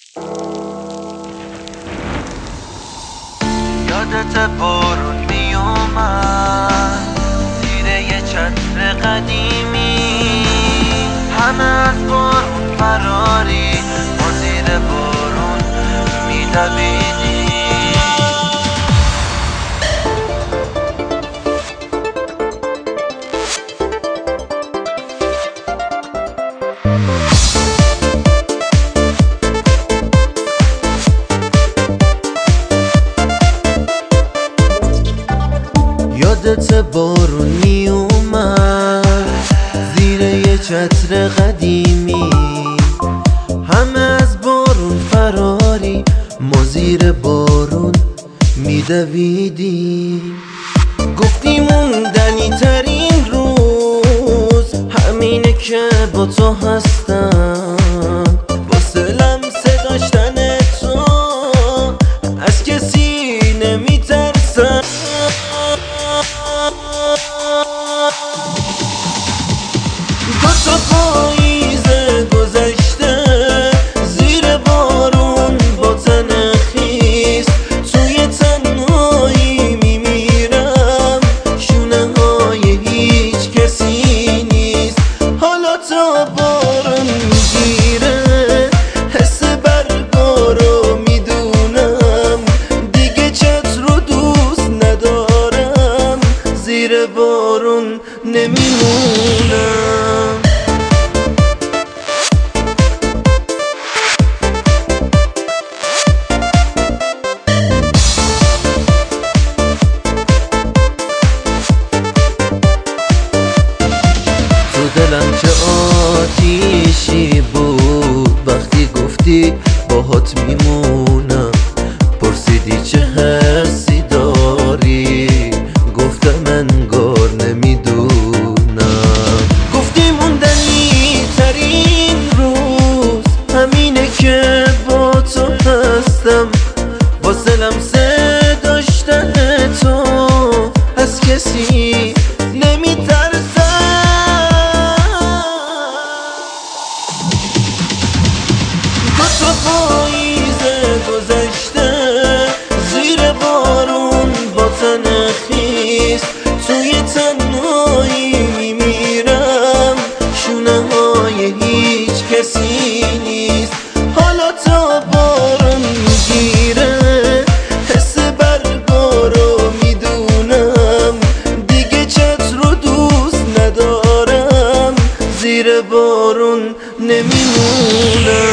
یادت بارون میومد زیر یه چتر قدیمی، همه از بارون فراری، ما زیر بارون میدویدیم. یادت بارون میومد زیر یه چتر قدیمی، همه از بارون فراری، ما زیر بارون میدویدیم. گفتی موندنی ترین روز همینه که با تو هستم، واسه لمسه داشتن تو از کسی نمیترسم. دو تا پاییز گذشته زیر بارون با تن خیس، توی تنهایی میمیرم، شونه های هیچ کسی نیست. حالا تا بارون میگیره حس برگا رو میدونم، دیگه چتر رو دوست ندارم، زیر بارون نمیمونم. تو دلم چه آتیشی بود وقتی گفتی باهات میمونم، پرسیدی چه حسی داری، گفتم انگار نمیدونم. گفتی موندنی ترین روز همینه که با تو هستم، واسه لمسه داشتن تو از کسی نمیترسم. دو تا پاییز گذشته زیر بارون با تن خیس، توی تنهایی میمیرم، شونه های هیچ کسی نیست. حالا تا بارون میگیره حس برگا رو میدونم، دیگه چتر رو دوست ندارم، زیر بارون نمیمونم.